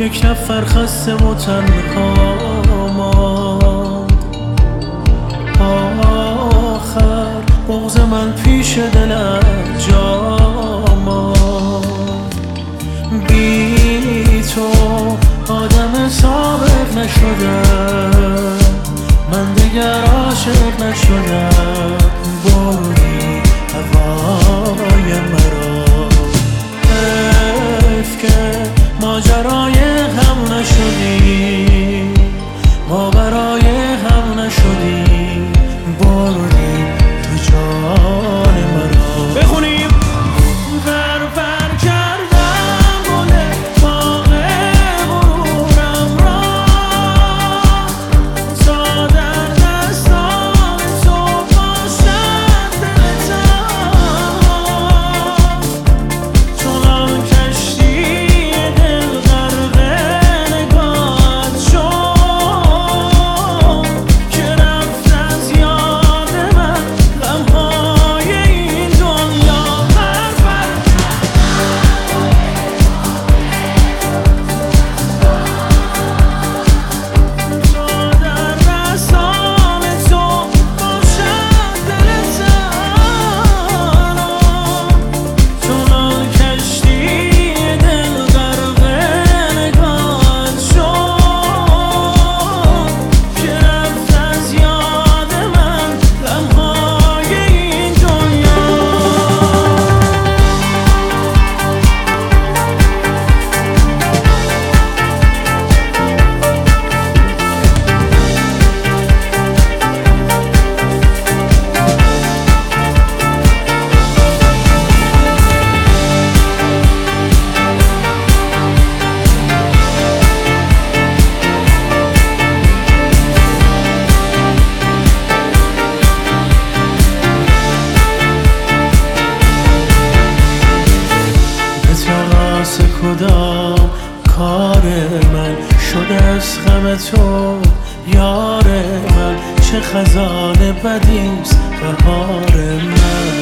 یک نفر خسته و تنها ماند. آخر بغض من پیش دلت جا ماند. بی تو آدم ثابت نشدم، من دیگر عاشق نشدم. بردی هوای مرا، حیف که ماجرای هم نشدیم، ما برای هم نشدیم. بردی تو جان مرا. بخونیم پر کردم گل باغ غرورم را، تا در دستان تو باشد دلتم. چنان کشتی دل غرق نگاهت شد که رفت از یاد من غمهای این دنیا. کدام کار من شده از غم تو یار من؟ چه خزان بدیست بهار من.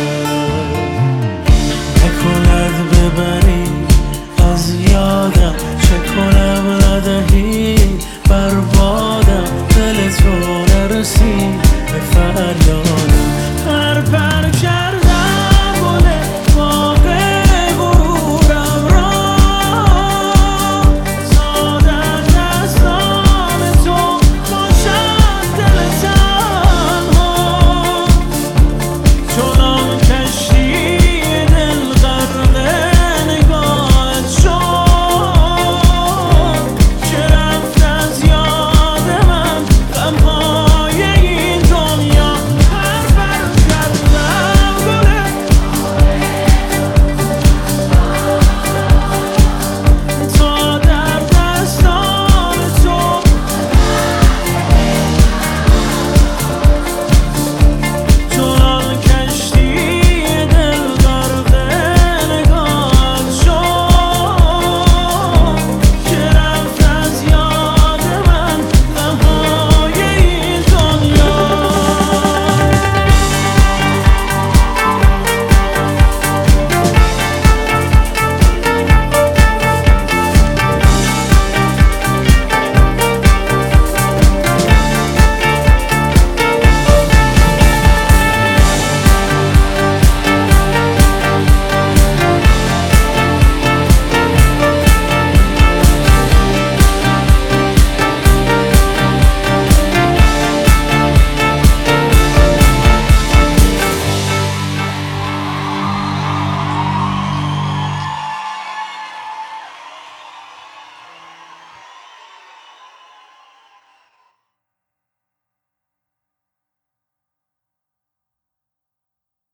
نکند ببری از یادم، چه کنم ندهی بربادم. دل تو نرسید به فریاد